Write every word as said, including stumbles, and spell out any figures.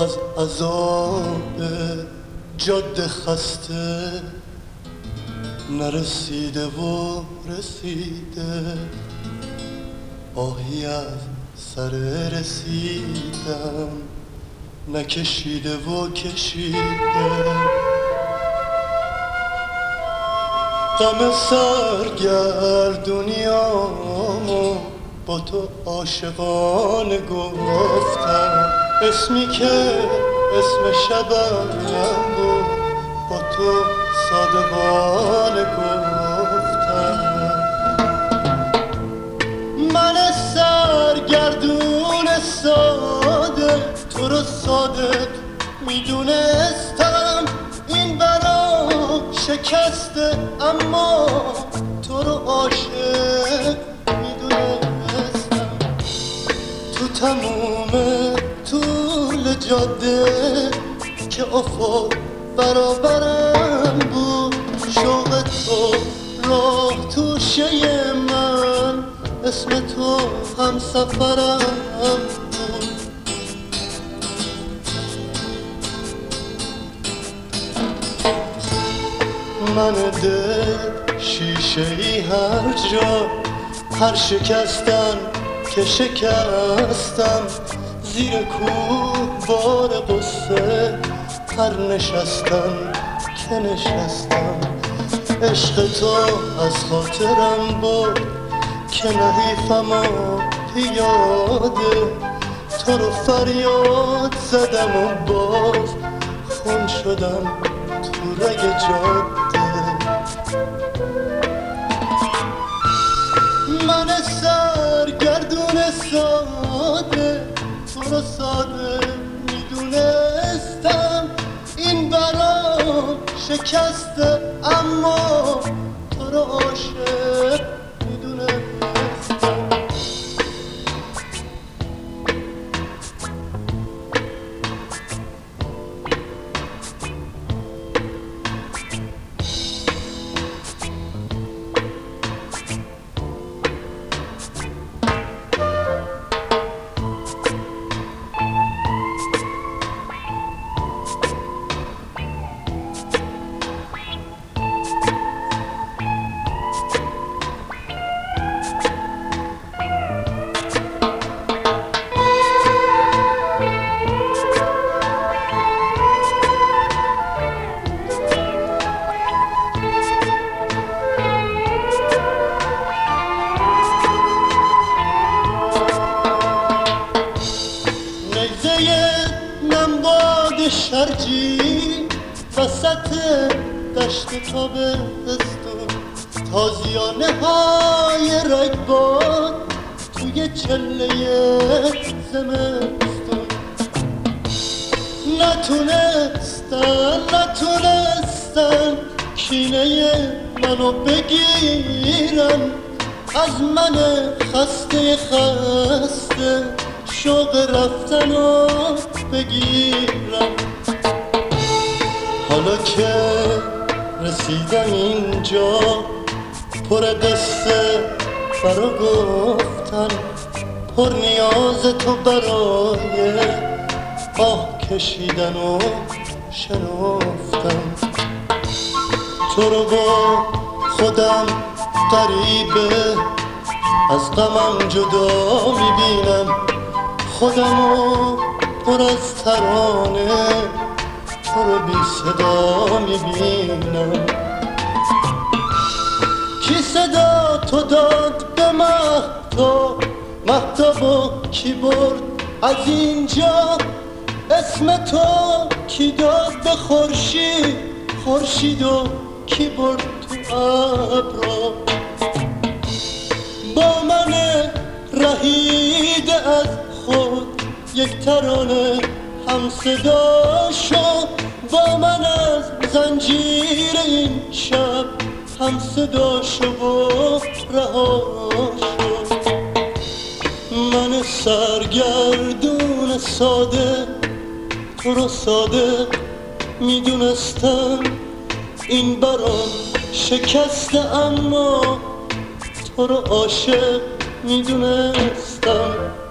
از عذاب جاده خسته نرسیده و رسیده، آهی از سر رسیدم نکشیده و کشیده. غم سرگردونیامو با تو عاشقانه گفتم، اسمی که اسم شبم بود با تو صادقانه گفتم. من سرگردون ساده تو رو صادق میدونستم، این برام شکسته اما تو رو عاشق میدونستم. تو تموم طول جاده که افق برابرم بود، شوق تو راه توشه من، اسم تو هم سفرم بود. من دل شیشه ای هر جا، هر شکستن که شکستم، زیر کوه بار قصه هر نشستم که نشستم. عشق تو از خاطرم بود که نحیفم و پیاده، تو رو فریاد زدم و باز خون شدم تو رگ جاده. من سرگردون ساده تو رو ساده میدونستم، این برام شکسته اما تو رو عاشق میدونستم. نمباد شرجی وسط دشت تابستون، تازیانه های رگباد توی چله زمستون. نتونستن نتونستن کینه منو بگیرن، از من خسته خسته شوق رفتنو بگیرم. حالا که رسیدم اینجا پر قصه برا گفتن، پر نیاز تو برای آه کشیدن و شنفتن. تو رو با خودم غریبه از غمم جدا میبینم، خودمو پر از ترانه تو رو بی صدا میبینم. کی صدا تو داد به مهتاب، مهتابو کی برد از اینجا، اسم تو کی داد به خورشید، خورشیدو کی برد تو ابرا. با من رهیده از خود یک ترانه هم صدا شد، با من از زنجیر این شب هم صدا شد و رها شد. من سرگردون ساده تو رو صادق میدونستم، این برام شکسته اما تو رو عاشق میدونستم.